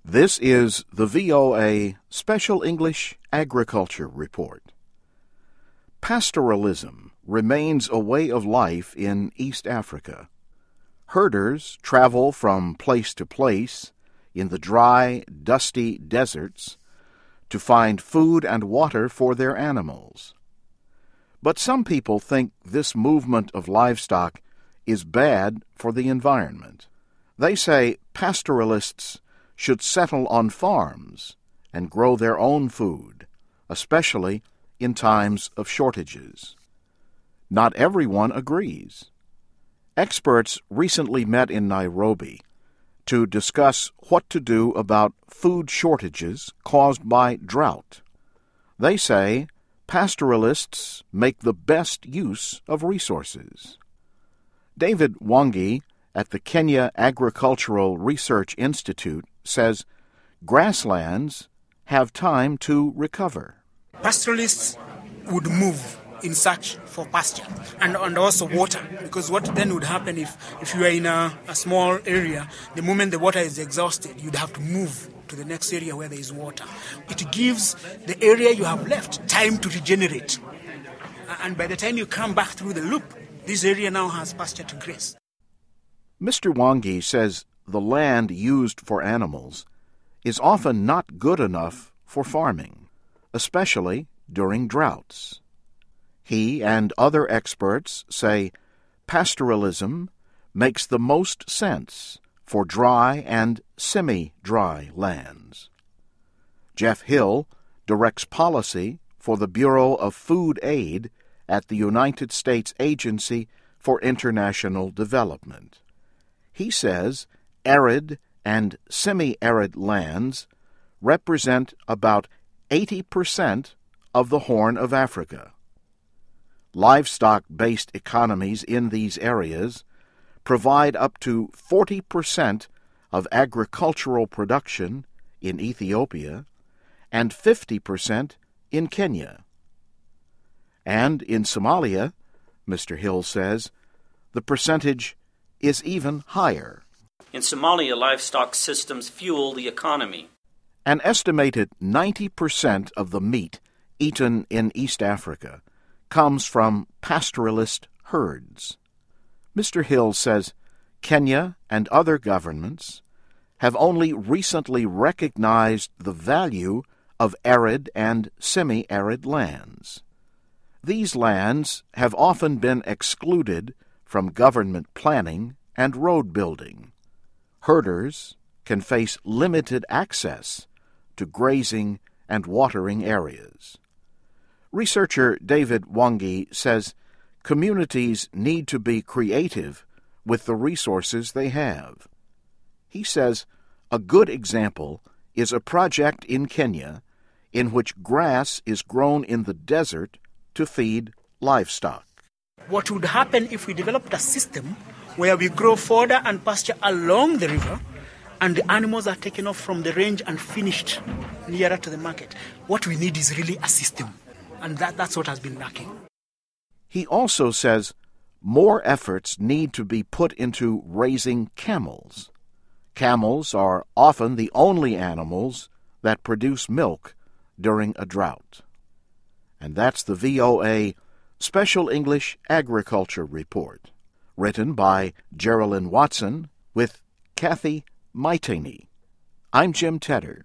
This is the VOA Special English Agriculture Report. Pastoralism remains a way of life in East Africa. Herders travel from place to place in the dry, dusty deserts to find food and water for their animals. But some people think this movement of livestock is bad for the environment. They say pastoralists should settle on farms and grow their own food, especially in times of shortages. Not everyone agrees. Experts recently met in Nairobi to discuss what to do about food shortages caused by drought. They say pastoralists make the best use of resources. David Wangi at the Kenya Agricultural Research Institute says grasslands have time to recover. Pastoralists would move in search for pasture and also water, because what then would happen if you are in a small area, the moment the water is exhausted, you'd have to move to the next area where there is water. It gives the area you have left time to regenerate. And by the time you come back through the loop, this area now has pasture to graze. Mr. Wangi says the land used for animals is often not good enough for farming, especially during droughts. He and other experts say pastoralism makes the most sense for dry and semi-dry lands. Jeff Hill directs policy for the Bureau of Food Aid at the United States Agency for International Development. He says arid and semi-arid lands represent about 80% of the Horn of Africa. Livestock-based economies in these areas provide up to 40% of agricultural production in Ethiopia and 50% in Kenya. And in Somalia, Mr. Hill says, the percentage is even higher. In Somalia, livestock systems fuel the economy. An estimated 90% of the meat eaten in East Africa comes from pastoralist herds. Mr. Hill says Kenya and other governments have only recently recognized the value of arid and semi-arid lands. These lands have often been excluded from government planning and road building. Herders can face limited access to grazing and watering areas. Researcher David Wangi says communities need to be creative with the resources they have. He says a good example is a project in Kenya in which grass is grown in the desert to feed livestock. What would happen if we developed a system where we grow fodder and pasture along the river and the animals are taken off from the range and finished nearer to the market? What we need is really a system, and that's what has been lacking. He also says more efforts need to be put into raising camels. Camels are often the only animals that produce milk during a drought. And that's the VOA Special English Agriculture Report, written by Geraldine Watson with Kathy Maitani. I'm Jim Tedder.